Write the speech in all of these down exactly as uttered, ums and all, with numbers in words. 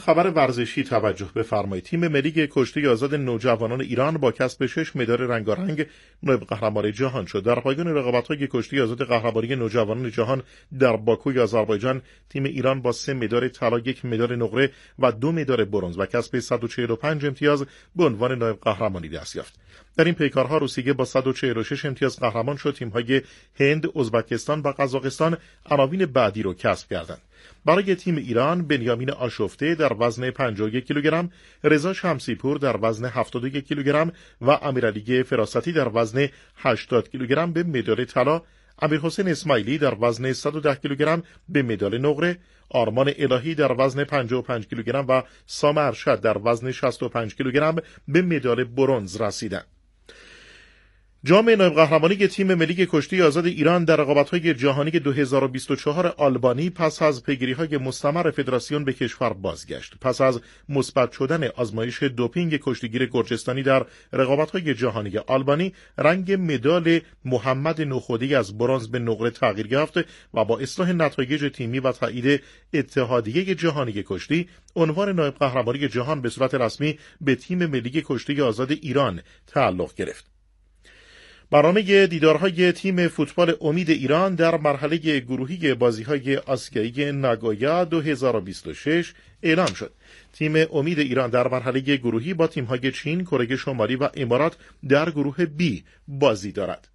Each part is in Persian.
خبر ورزشی توجه بفرمایید. تیم ملی کشتی آزاد نوجوانان ایران با کسب شش مدال رنگارنگ نایب قهرمان جهان شد. در پایان رقابت‌های کشتی آزاد قهرمانی نوجوانان جهان در باکوی آذربایجان، تیم ایران با سه مدال طلا، یک مدال نقره و دو مدال برنز و کسب صد و چهل و پنج امتیاز به عنوان نایب قهرمانی دست یافت. در این پیکارها روسیه با صد و چهل و شش امتیاز قهرمان شد. تیم‌های هند، ازبکستان و قزاقستان عناوین بعدی را کسب کردند. برای تیم ایران بنیامین آشفته در وزن پنجاه و یک کیلوگرم، رضا شمسیپور در وزن هفتاد و یک کیلوگرم و امیرعلی فراستی در وزن هشتاد کیلوگرم به مدال طلا، امیرحسین اسماعیلی در وزن صد و ده کیلوگرم به مدال نقره، آرمان الهی در وزن پنجاه و پنج کیلوگرم و سام ارشد در وزن شصت و پنج کیلوگرم به مدال برنز رسیدند. جام نایب قهرمانی تیم ملی کشتی آزاد ایران در رقابت‌های جهانی دو هزار و بیست و چهار آلبانی پس از پیگیری‌های مستمر فدراسیون به کشور بازگشت. پس از مثبت شدن آزمایش دوپینگ کشتیگیر گرجستانی در رقابت‌های جهانی آلبانی، رنگ مدال محمد نخودی از برنز به نقره تغییر یافت و با اصلاح نتایج تیمی و تایید اتحادیه جهانی کشتی، عنوان نایب قهرمانی جهان به صورت رسمی به تیم ملی کشتی آزاد ایران تعلق گرفت. برنامه دیدارهای تیم فوتبال امید ایران در مرحله گروهی بازی‌های آسیایی ناگویا دو هزار و بیست و شش اعلام شد. تیم امید ایران در مرحله گروهی با تیم‌های چین، کره شمالی و امارات در گروه بی بازی دارد.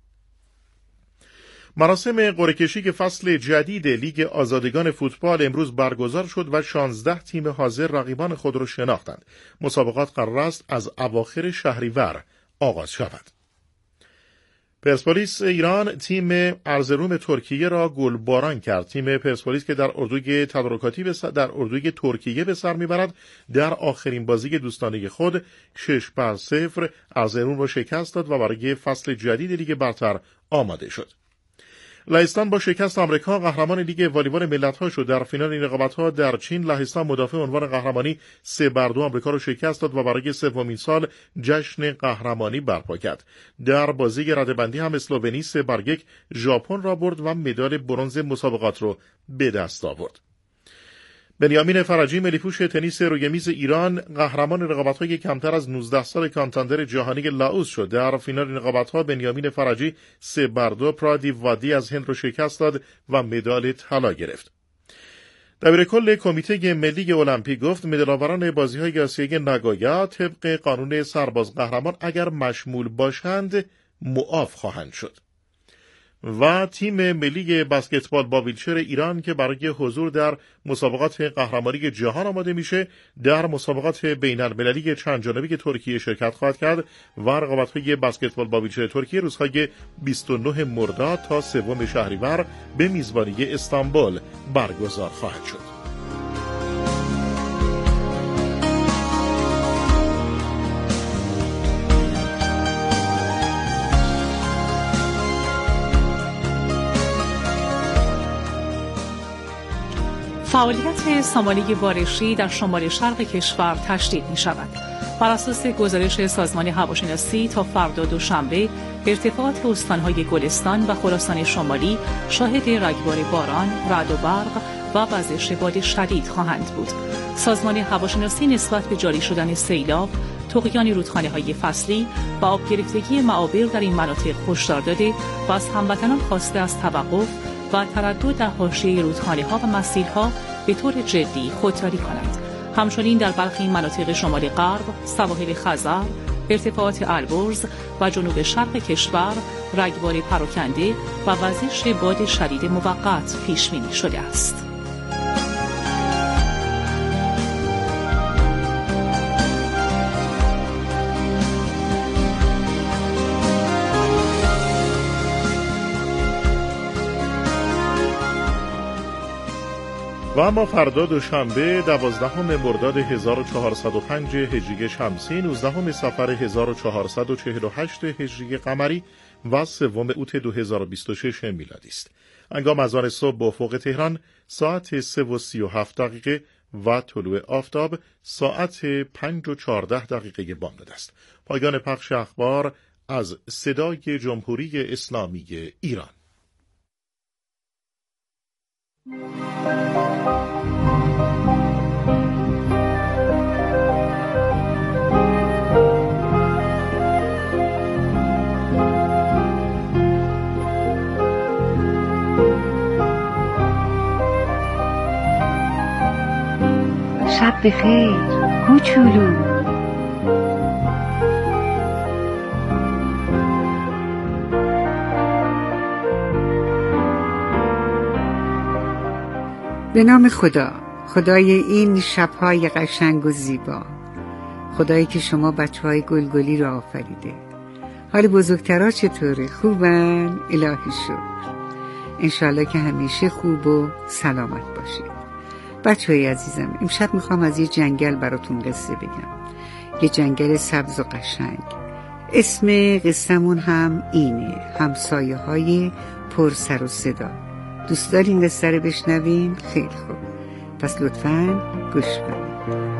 مراسم قرعه‌کشی فصل جدید لیگ آزادگان فوتبال امروز برگزار شد و شانزده تیم حاضر رقیبان خود را شناختند. مسابقات قرار است از اواخر شهریور آغاز شود. پرسپولیس ایران تیم ارزروم ترکیه را گلباران کرد. تیم پرسپولیس که در اردوی تدارکاتی در اردوی ترکیه به سر میبرد، در آخرین بازی دوستانه خود شش بر صفر ارزروم را شکست داد و برای فصل جدید لیگ برتر آماده شد. لهستان با شکست آمریکا قهرمان لیگ والیبال ملت‌ها شد. در فینال این رقابت‌ها در چین، لهستان مدافع عنوان قهرمانی سه بر دو آمریکا را شکست داد و برای سومین سال جشن قهرمانی برپا کرد. در بازی رده‌بندی هم اسلوونی سه بر یک ژاپن را برد و مدال برنز مسابقات را به دست آورد. بنیامین فرجی ملیپوش تنیس روی میز ایران قهرمان رقابت‌های کمتر از نوزده سال کانتاندر جهانی لاوس شد. در فینال این رقابت‌ها بنیامین فرجی سه بر دو پرادی وادی از هند را شکست داد و مدال طلا گرفت. دبیرکل کمیته ملی المپیک گفت مدال‌آوران بازی‌های آسیایی ناگویا طبق قانون سرباز قهرمان اگر مشمول باشند معاف خواهند شد. و تیم ملی بسکتبال با ویلچر ایران که برای حضور در مسابقات قهرمانی جهان آماده میشه، در مسابقات بین المللی چند جانبه ترکیه شرکت خواهد کرد و رقابت‌های بسکتبال با ویلچر ترکیه روزهای بیست و نه مرداد تا سوم شهریور به میزبانی استانبول برگزار خواهد شد. فعالیت سامانه بارشی در شمال شرق کشور تشدید می شود. بر اساس گزارش سازمان هواشناسی تا فردا دوشنبه ارتفاعات استانهای گلستان و خراسان شمالی شاهد رگبار باران، رعد و برق و وزش باد شدید خواهند بود. سازمان هواشناسی نسبت به جاری شدن سیلاب، طغیان رودخانه‌های فصلی و آب گرفتگی معابر در این مناطق هشدار داده و از هموطنان خواسته از توقف و تردد در حاشیه رودخانه‌ها و مسیرها به طور جدی خودداری کنند. همچنین در برخی مناطق شمال غرب، سواحل خزر، ارتفاعات البرز و جنوب شرق کشور رگبار پراکنده و وزش باد شدید موقت پیش بینی شده است. و اما فردا دوشنبه دوازدهم مرداد هزار و چهارصد و پنج هجری شمسی، نوزدهم صفر هزار و چهارصد و چهل و هشت هجری قمری و سوم اوت دو هزار و بیست و شش میلادی است. هنگام اذان صبح به افق تهران ساعت سه و سی و هفت دقیقه و طلوع آفتاب ساعت پنج و چهارده دقیقه بامداد است. پایان پخش اخبار از صدای جمهوری اسلامی ایران. شب بخیر کوچولو. به نام خدا، خدای این شب‌های قشنگ و زیبا، خدایی که شما بچه‌های گلگلی را آفریده. حال بزرگترها چطوره؟ خوبن؟ الهی شکر. انشالله که همیشه خوب و سلامت باشید. بچه‌های عزیزم، امشب میخوام از یه جنگل براتون قصه بگم. یه جنگل سبز و قشنگ. اسم قصه‌مون هم اینه، همسایه های پر سر و صدا. دوست دارین قصه رو بشنویم؟ خیلی خوب، پس لطفاً گوش کنید.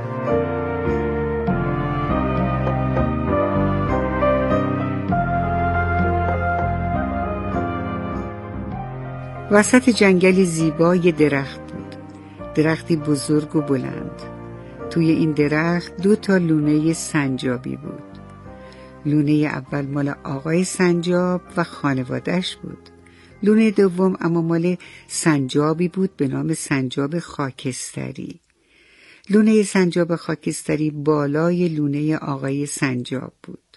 وسط جنگلی زیبا یه درخت بود، درختی بزرگ و بلند. توی این درخت دو تا لونه سنجابی بود. لونه اول مال آقای سنجاب و خانواده‌اش بود. لونه دوم اما مال سنجابی بود به نام سنجاب خاکستری. لونه سنجاب خاکستری بالای لونه آقای سنجاب بود.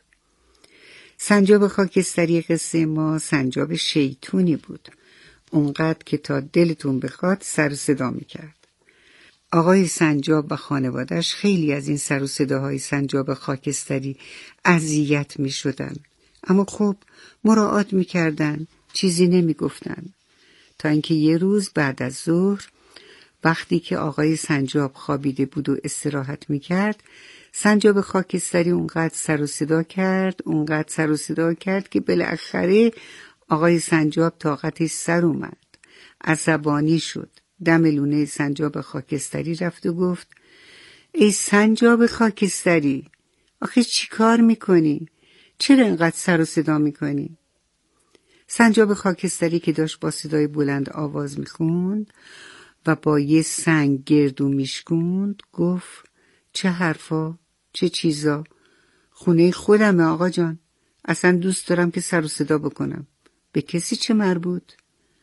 سنجاب خاکستری قصه ما سنجاب شیطونی بود، اونقدر که تا دلتون بخواد سر و صدا میکرد. آقای سنجاب و خانواده‌اش خیلی از این سر و صداهای سنجاب خاکستری اذیت میشدن، اما خب مراعات میکردن، چیزی نمیگفتن. تا اینکه یه روز بعد از ظهر، وقتی که آقای سنجاب خوابیده بود و استراحت میکرد، سنجاب خاکستری اونقدر سر و صدا کرد اونقدر سر و صدا کرد که بالاخره آقای سنجاب طاقتش سر اومد، عصبانی شد، دم لونه سنجاب خاکستری رفت و گفت: ای سنجاب خاکستری، آخه چی کار میکنی؟ چرا اینقدر سر و صدا میکنی؟ سنجاب خاکستری که داشت با صدای بلند آواز میخوند و با یه سنگ گردو میشکوند گفت: چه حرفا، چه چیزا، خونه خودمه آقا جان، اصلا دوست دارم که سر و صدا بکنم، به کسی چه مربوط؟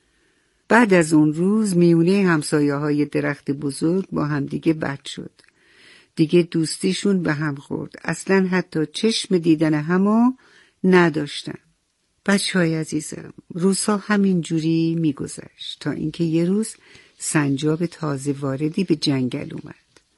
بعد از اون روز میونه همسایه های درخت بزرگ با هم دیگه بد شد. دیگه دوستیشون به هم خورد، اصلا حتی چشم دیدن همو نداشتن. بچه‌های عزیزم، روزها همین جوری میگذشت تا اینکه یه روز سنجاب تازه واردی به جنگل اومد.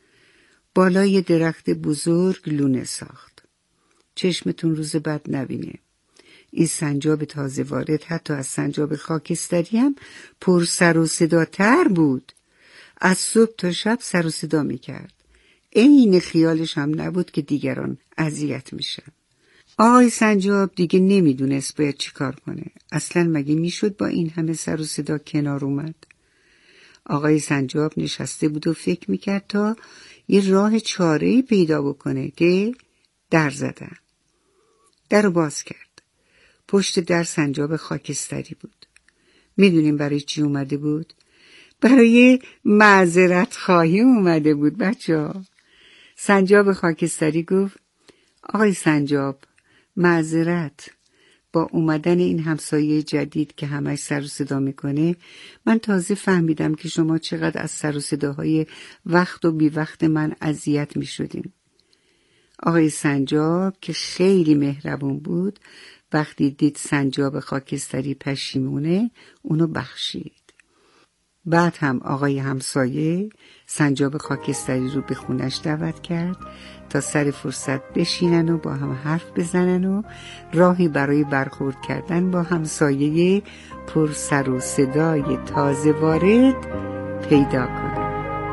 بالای درخت بزرگ لونه ساخت. چشمتون روز بد نبینه. این سنجاب تازه وارد حتی از سنجاب خاکستری هم پر سر و صدا تر بود. از صبح تا شب سر و صدا میکرد. عین خیالش هم نبود که دیگران اذیت میشن. آقای سنجاب دیگه نمیدونست باید چی کار کنه. اصلا مگه میشد با این همه سر و صدا کنار اومد؟ آقای سنجاب نشسته بود و فکر میکرد تا یه راه چاره‌ای پیدا بکنه که در زدن. در رو باز کرد. پشت در سنجاب خاکستری بود. میدونیم برای چی اومده بود؟ برای معذرت خواهی اومده بود بچه‌ها. سنجاب خاکستری گفت: آقای سنجاب، معذرت، با اومدن این همسایه جدید که همش سر و صدا میکنه، من تازه فهمیدم که شما چقدر از سر و صداهای وقت و بی وقت من اذیت میشدین. آقای سنجاب که خیلی مهربون بود، وقتی دید سنجاب خاکستری پشیمونه، اونو بخشید. بعد هم آقای همسایه سنجاب خاکستری رو به خونش دعوت کرد تا سر فرصت بشینن و با هم حرف بزنن و راهی برای برخورد کردن با همسایه پر سر و صدای تازه وارد پیدا کنن.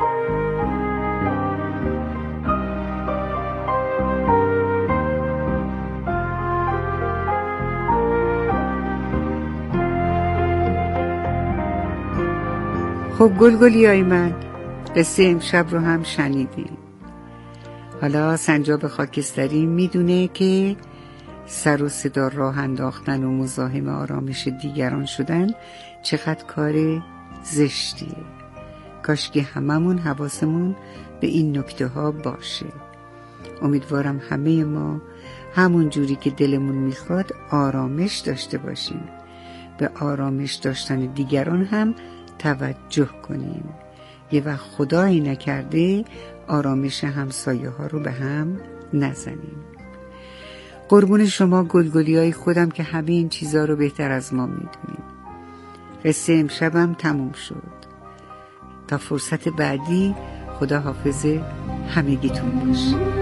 خب گلگلیای من، قصه امشب رو هم شنیدیم. حالا سنجاب خاکستری میدونه که سر و صدا راه انداختن و مزاحم آرامش دیگران شدن چقدر کار زشتیه. کاش که هممون حواسمون به این نکته ها باشه. امیدوارم همه ما همون جوری که دلمون میخواد آرامش داشته باشیم. به آرامش داشتن دیگران هم توجه کنیم. یه وقت خدایی نکرده آرامش همسایه ها رو به هم نزنیم. قربون شما گلگلی های خودم که همه این چیزا رو بهتر از ما میدونیم. قصه امشبم تموم شد. تا فرصت بعدی، خدا حافظ همگیتون باشه.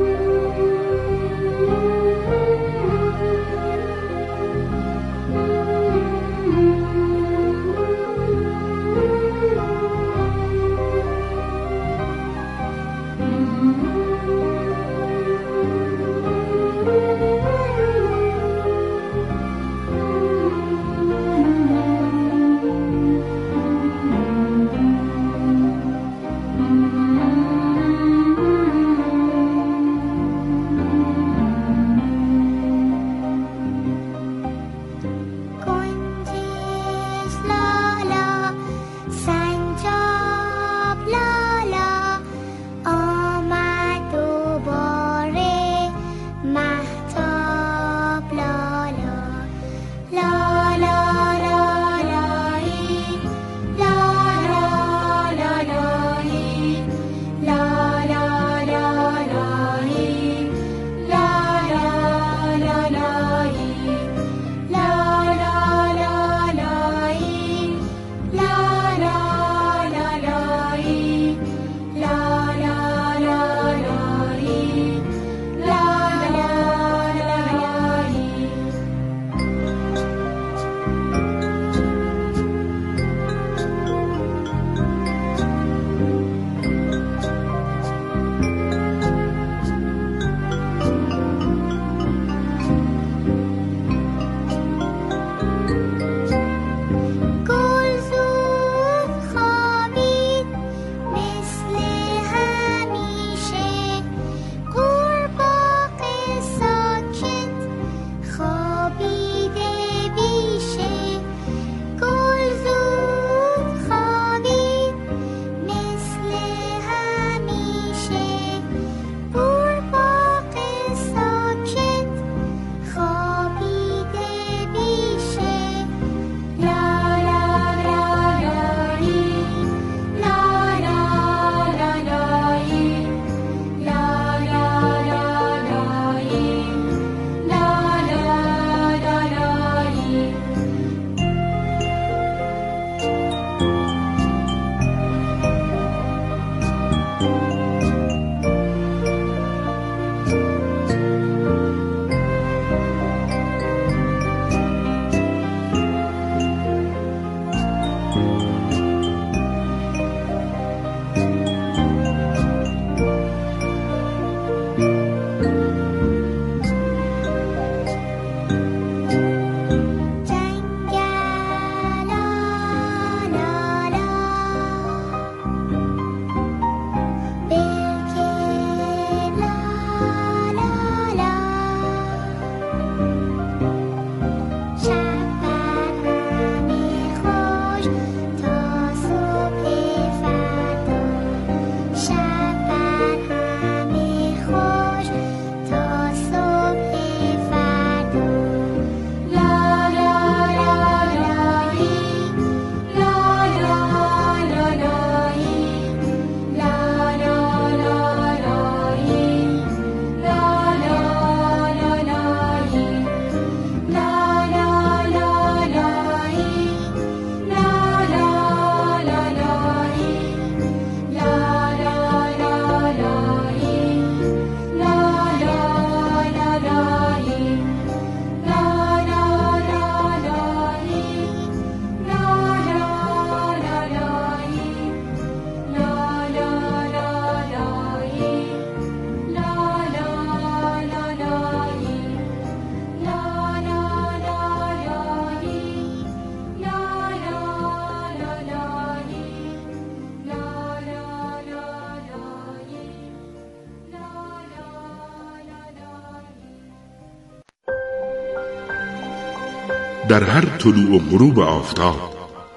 در هر طلوع و غروب آفتاب،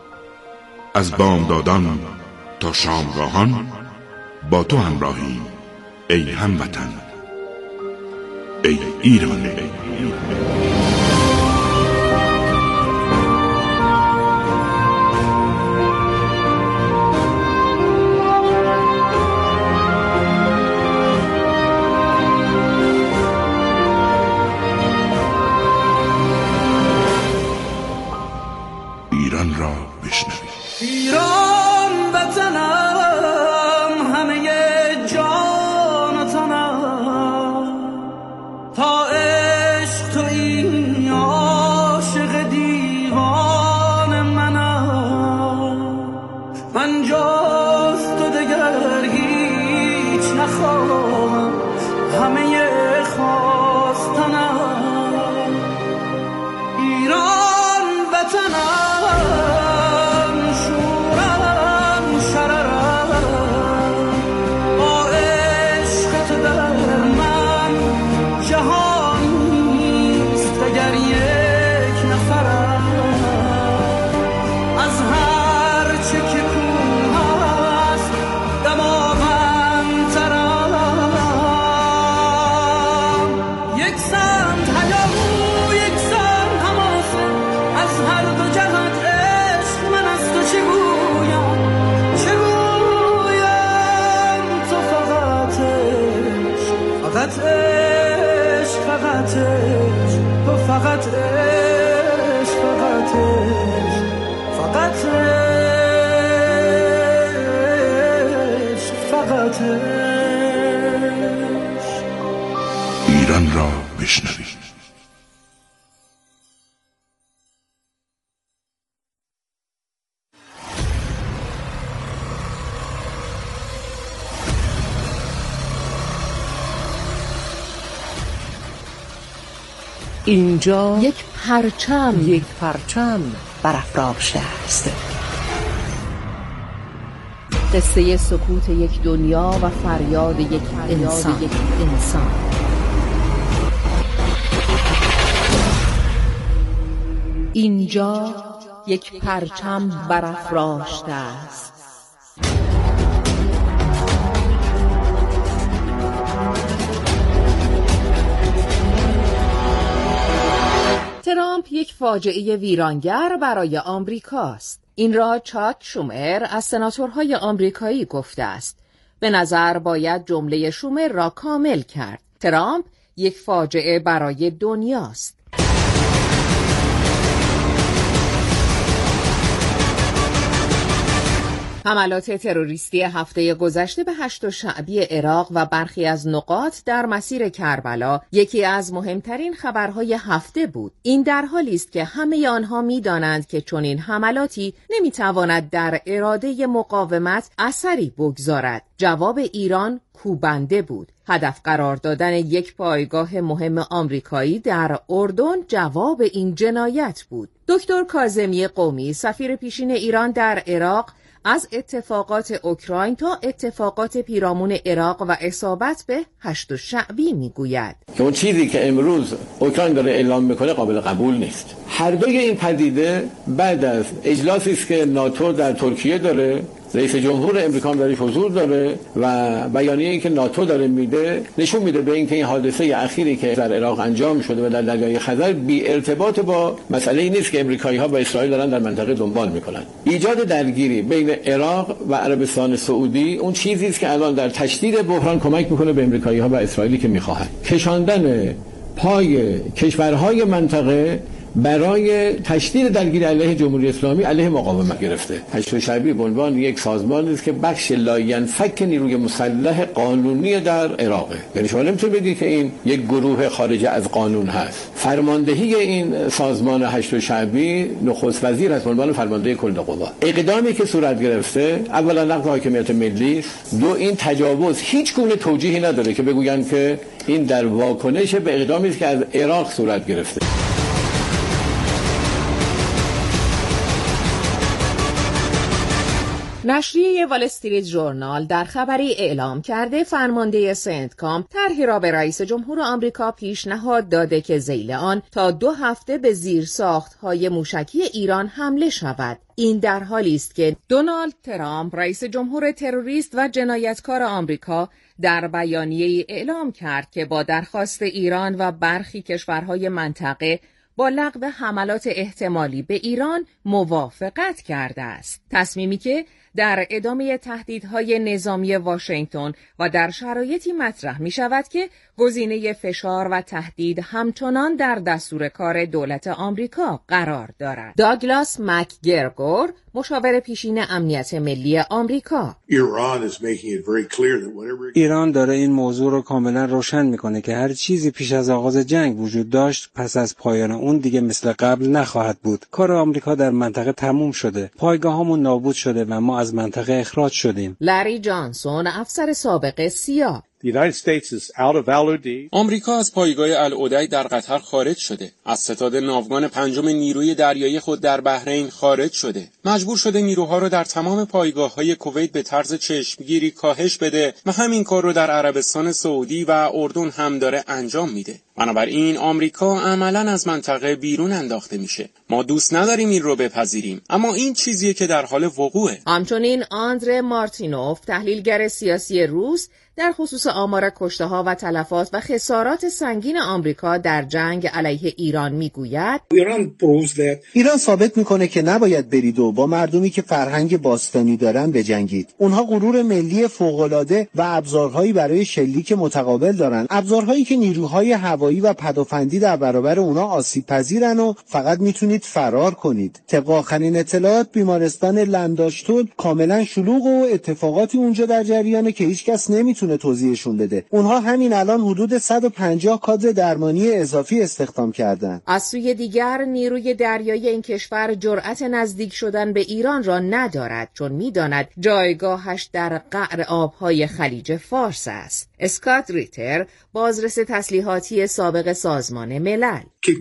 از بامدادان تا شامگاهان با تو همراهیم ای هموطن، ای ایران. همه خواستنم ایران وطنم شورم شررم با عشق تو در من جهانیست اگر یک نفرم از هر چه که کوه است دماغم یک سمت هیاهو یک سمت حماسه از هر دو جهت عشق من از تو چه گویم چه گویم تو فقط عشق فقط عشق فقط عشق تو فقط عشق فقط عشق فقط عشق فقط عشق ایران را بشنوید. اینجا یک پرچم یک پرچم برافراشته است. قصه سکوت یک دنیا و فریاد یک انسان, یک انسان. اینجا یک پرچم برافراشته است. ترامپ یک فاجعه ویرانگر برای آمریکاست. این را چاک شومر از سناتورهای آمریکایی گفته است. به نظر باید جمله شومر را کامل کرد. ترامپ یک فاجعه برای دنیاست. حملات تروریستی هفته گذشته به هشت‌الشعبی عراق و برخی از نقاط در مسیر کربلا یکی از مهمترین خبرهای هفته بود. این در حالی است که همه آنها می‌دانند که چنین حملاتی نمی‌تواند در اراده مقاومت اثری بگذارد. جواب ایران کوبنده بود. هدف قرار دادن یک پایگاه مهم آمریکایی در اردن جواب این جنایت بود. دکتر کاظمی قومی، سفیر پیشین ایران در عراق، از اتفاقات اوکراین تا اتفاقات پیرامون عراق و اصابت به هشت‌الشعبی میگوید که اون چیزی که امروز اوکراین داره اعلام میکنه قابل قبول نیست. هر دوی این پدیده بعد از اجلاسی است که ناتو در ترکیه داره، رئیس جمهور امریکا هم درش حضور داره و بیانیه‌ای که ناتو داره میده نشون میده به اینکه این حادثه اخیری که در عراق انجام شده و در دریای خزر بی ارتباط با مسئله‌ای نیست که امریکایی‌ها و اسرائیل دارن در منطقه دنبال میکنن. ایجاد درگیری بین عراق و عربستان سعودی اون چیزی است که الان در تشدید بحران کمک میکنه به امریکایی‌ها و اسرائیلی که میخواهند کشاندن پای کشورهای منطقه برای تشدید درگیری علیه جمهوری اسلامی علیه مقاومت گرفته. هشت‌الشعبی به عنوان یک سازمانی است که بخش لاینفک نیروی مسلح قانونی در عراقه. یعنی شما نمیتونید بگید که این یک گروه خارج از قانون هست. فرماندهی این سازمان هشت‌الشعبی نخست وزیر است به عنوان فرمانده کل قوا. اقدامی که صورت گرفته اولا نقض حاکمیت ملی است، دو این تجاوز هیچ گونه توجیهی نداره که بگویند که این در واکنش به اقدامی است که از عراق صورت گرفته. نشریه وال استریت ژورنال در خبری اعلام کرده فرمانده سنتکام طرحی را به رئیس جمهور آمریکا پیشنهاد داده که ذیل آن تا دو هفته به زیرساخت‌های موشکی ایران حمله شود. این در حالی است که دونالد ترامپ رئیس جمهور تروریست و جنایتکار آمریکا در بیانیه‌ای اعلام کرد که با درخواست ایران و برخی کشورهای منطقه با لغو حملات احتمالی به ایران موافقت کرده است. تصمیمی که در ادامه تهدیدهای نظامی واشنگتن و در شرایطی مطرح می شود که گزینه فشار و تهدید همچنان در دستور کار دولت آمریکا قرار دارد. داگلاس مکگرگور، مشاور پیشین امنیت ملی آمریکا: ایران داره این موضوع رو کاملا روشن میکنه که هر چیزی پیش از آغاز جنگ وجود داشت پس از پایان اون دیگه مثل قبل نخواهد بود. کار آمریکا در منطقه تموم شده. پایگاهامون نابود شده و ما از منطقه اخراج شدیم. لری جانسون، افسر سابق سیا: آمریکا از پایگاه العدی در قطر خارج شده. از ستاد ناوگان پنجم نیروی دریایی خود در بحرین خارج شده. مجبور شده نیروها رو در تمام پایگاه‌های کویت به طرز چشمگیری کاهش بده و همین کار رو در عربستان سعودی و اردن هم داره انجام میده. بنابراین آمریکا عملاً از منطقه بیرون انداخته میشه. ما دوست نداریم این رو بپذیریم، اما این چیزیه که در حال وقوعه. همچنین آندره مارتینوف، تحلیلگر سیاسی روس، در خصوص آمار کشته‌ها و تلفات و خسارات سنگین آمریکا در جنگ علیه ایران میگوید ایران ثابت میکنه که نباید برید و با مردمی که فرهنگ باستانی دارن بجنگید. اونها غرور ملی فوق‌العاده و ابزارهایی برای شلیک متقابل دارن، ابزارهایی که نیروهای هوایی و پدافندی در برابر اونها آسیب پذیرن و فقط میتونید فرار کنید. طبق آخرین اطلاعات بیمارستان لنداشتول کاملا شلوغ و اتفاقاتی اونجا در جریانه که هیچکس نمیتونه توضیحشون بده. اونها همین الان حدود صد و پنجاه کادر درمانی اضافی استخدام کردن. از سوی دیگر نیروی دریایی این کشور جرأت نزدیک شدن به ایران را ندارد، چون میداند جایگاهش در قعر آبهای خلیج فارس است. اسکات ریتر، بازرس تسلیحاتی سابق سازمان ملل: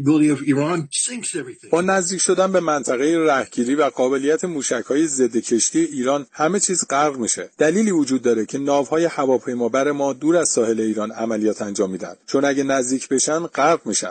با نزدیک شدن به منطقه رهگیری و قابلیت موشک‌های ضد کشتی ایران همه چیز غرق میشه. دلیلی وجود داره که ناوهای هواپیمابر ما دور از ساحل ایران عملیات انجام میدن، چون اگه نزدیک بشن غرق میشن.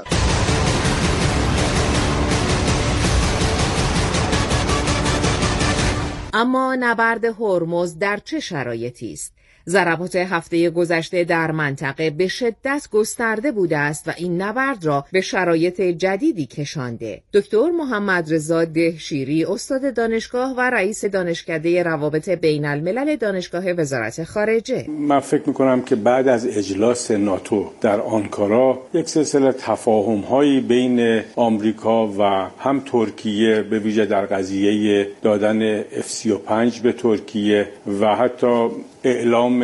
اما نبرد هرمز در چه شرایطی است؟ ضربات هفته گذشته در منطقه به شدت گسترده بوده است و این نبرد را به شرایط جدیدی کشانده. دکتر محمد رضا دهشیری، استاد دانشگاه و رئیس دانشکده روابط بین الملل دانشگاه وزارت خارجه: من فکر میکنم که بعد از اجلاس ناتو در آنکارا یک سلسله تفاهم‌هایی بین آمریکا و هم ترکیه، به ویژه در قضیه دادن اف سی و پنج به ترکیه و حتی اعلام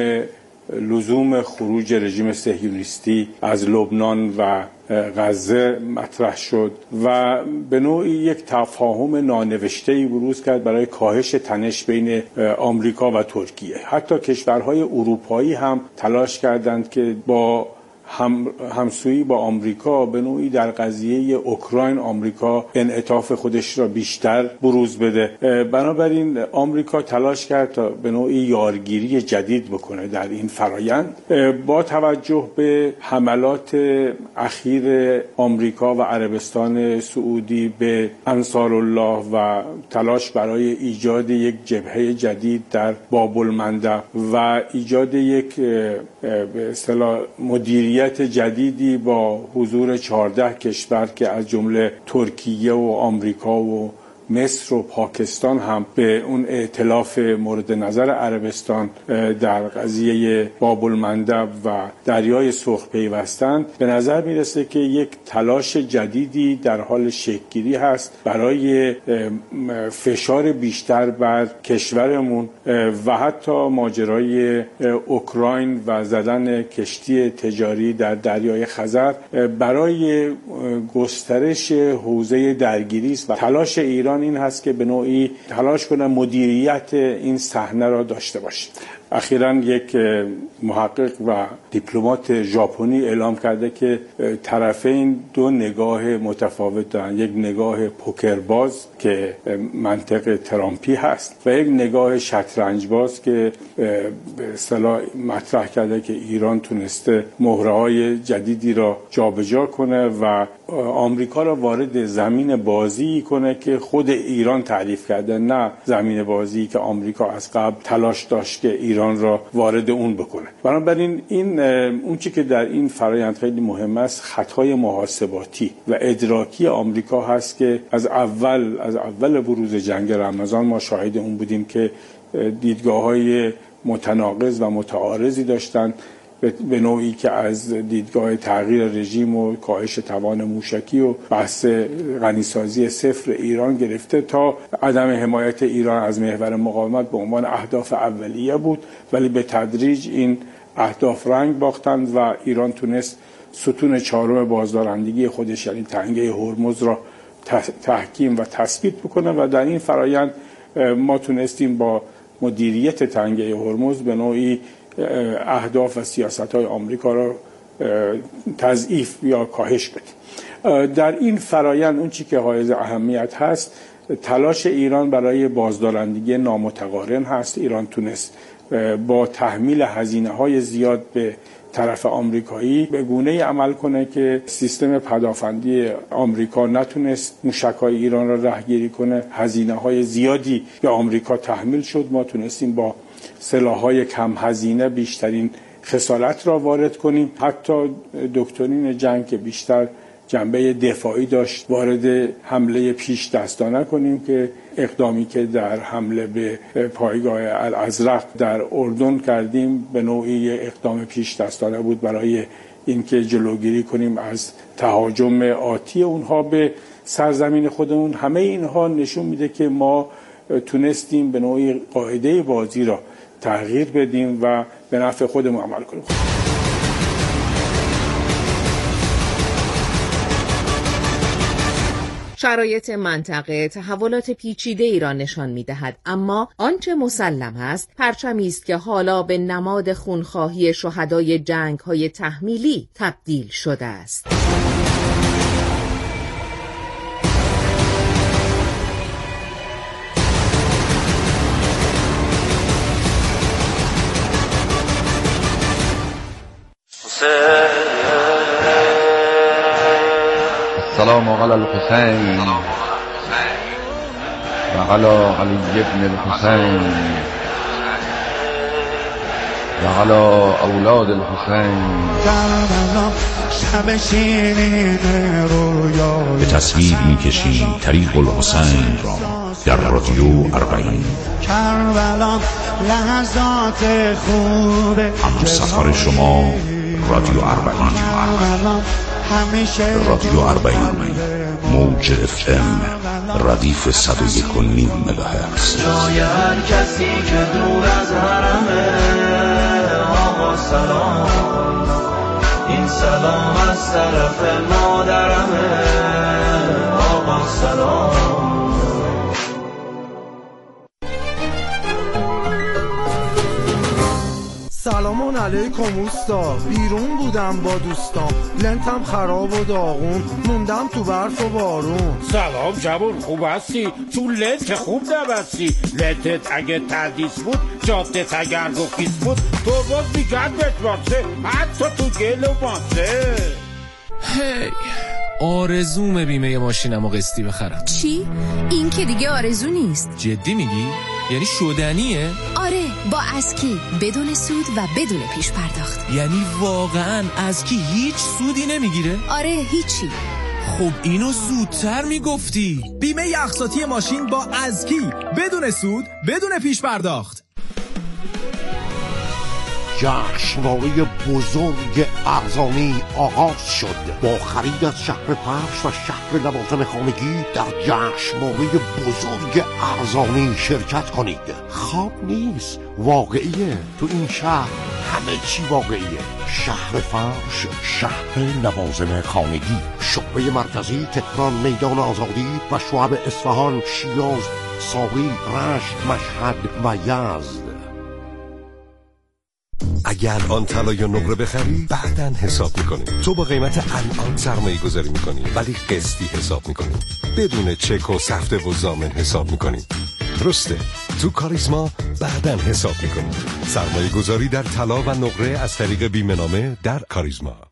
لزوم خروج رژیم صهیونیستی از لبنان و غزه مطرح شد و به نوعی یک تفاهم نانوشته‌ای بروز کرد برای کاهش تنش بین آمریکا و ترکیه. حتی کشورهای اروپایی هم تلاش کردند که با هم همسویی با آمریکا به نوعی در قضیه اوکراین آمریکا انعطاف خودش را بیشتر بروز بده. بنابراین آمریکا تلاش کرد تا به نوعی یارگیری جدید بکنه در این فرایند. با توجه به حملات اخیر آمریکا و عربستان سعودی به انصارالله و تلاش برای ایجاد یک جبهه جدید در باب المندب و ایجاد یک به اصطلاح مدیریت جدیدی با حضور چهارده کشور که از جمله ترکیه و آمریکا و مصر و پاکستان هم به اون ائتلاف مورد نظر عربستان در قضیه باب المندب و دریای سرخ پیوستند، به نظر میرسه که یک تلاش جدیدی در حال شکل‌گیری هست برای فشار بیشتر بر کشورمون و حتی ماجرای اوکراین و زدن کشتی تجاری در دریای خزر برای گسترش حوزه درگیری است و تلاش ایران این هست که به نوعی تلاش کنه مدیریت این صحنه را داشته باشه. اخیراً یک محقق و دیپلمات ژاپنی اعلام کرده که طرفین دو نگاه متفاوت دارن، یک نگاه پوکرباز که منطق ترامپی هست و یک نگاه شطرنجباز که به اصطلاح مطرح کرده که ایران تونسته مهره‌های جدیدی را جابجا کنه و آمریکا را وارد زمین بازی کنه که خود ایران تعریف کرده، نه زمین بازی که آمریکا از قبل تلاش داشت که ایران را وارد اون بکنه. بنابراین این اون چیزی که در این فرآیند خیلی مهم است خطای محاسباتی و ادراکی آمریکا هست که از اول از اول بروز جنگ رمضان ما شاهد اون بودیم که دیدگاه‌های متناقض و متعارضی داشتند، به نوعی که از دیدگاه تغییر رژیم و کاهش توان موشکی و بحث غنیسازی صفر ایران گرفته تا عدم حمایت ایران از محور مقاومت به عنوان اهداف اولیه بود، ولی به تدریج این اهداف رنگ باختند و ایران تونست ستون چهارم بازدارندگی خودش یعنی تنگه هرمز را تحکیم و تثبیت بکنه و در این فرایند ما تونستیم با مدیریت تنگه هرمز به نوعی اهداف و سیاست‌های آمریکا را تضعیف یا کاهش بدیم. در این فرایند اون چی که حائز اهمیت هست تلاش ایران برای بازدارندگی نامتقارن هست. ایران تونست با تحمیل هزینه‌های زیاد به طرف آمریکایی به گونه‌ای عمل کنه که سیستم پدافندی آمریکا نتونست موشک‌های ایران را رهگیری کنه. هزینه‌های زیادی به آمریکا تحمیل شد. ما تونستیم با سلاح‌های کم هزینه بیشترین خسارت را وارد کنیم. حتی دکترین جنگ که بیشتر جنبه دفاعی داشت وارد حمله پیش دستانه کنیم که اقدامی که در حمله به پایگاه الازرق در اردن کردیم به نوعی اقدام پیش دستانه بود برای اینکه جلوگیری کنیم از تهاجم آتی اونها به سرزمین خودمون. همه اینها نشون میده که ما تونستیم به نوعی قاعده بازی را تغییر بدیم و به نفع خودمون عمل کنیم. شرایط منطقه تحولات پیچیده‌ای را نشان می‌دهد، اما آنچه مسلم است پرچمی است که حالا به نماد خونخواهی شهدای جنگ‌های تحمیلی تبدیل شده است. سلام علی الحسین و علی علی ابن الحسین و علی اولاد الحسین. به تصویر می‌کشیم طریق الحسین را در رادیو اربعین. همسفر شما رادیو اربعین. رادیو اربعین موج اف ام ردیف صد و یک و نیم مگاهرتز. جای هر کسی که دور از حرمه آقا سلام، این سلام از طرف مادرمه آقا سلام. سلام علیکم اوستا، بیرون بودم با دوستام، لنتم خراب و داغون، موندم تو برف و بارون. سلام جوون، خوب هستی؟ تو لنت خوب نبستی. لنتت اگه تردیس بود، جادت اگر گفیس بود، تو باز بیگرد بتواسه حتی تو گل و ماسه. هی آرزوم بیمه ماشینم و قسطی بخرم. چی؟ این که دیگه آرزو نیست. جدی میگی؟ یعنی شدنیه؟ آره، با اسکی بدون سود و بدون پیش پرداخت. یعنی واقعا اسکی هیچ سودی نمیگیره؟ آره هیچی. خب اینو زودتر میگفتی. بیمه اقساطی ماشین با اسکی بدون سود بدون پیش پرداخت. جشنواره بزرگ ارزانی آغاز شد. با خرید از شهر فرش و شهر لوازم خانگی در جشنواره بزرگ ارزانی شرکت کنید. خواب نیست، واقعیه. تو این شهر همه چی واقعیه. شهر فرش، شهر لوازم خانگی، شعبه مرکزی تهران، میدان آزادی و شعب اصفهان، شیراز، ساقی، رشت، مشهد و یزد. اگر آن طلا یا نقره بخری بعداً حساب میکنی. تو با قیمت الان سرمایه گذاری میکنی ولی قسطی حساب میکنی، بدون چک و سفته و ضامن حساب میکنی. درسته، تو کاریزما بعداً حساب میکنی. سرمایه گذاری در طلا و نقره از طریق بیمه نامه در کاریزما.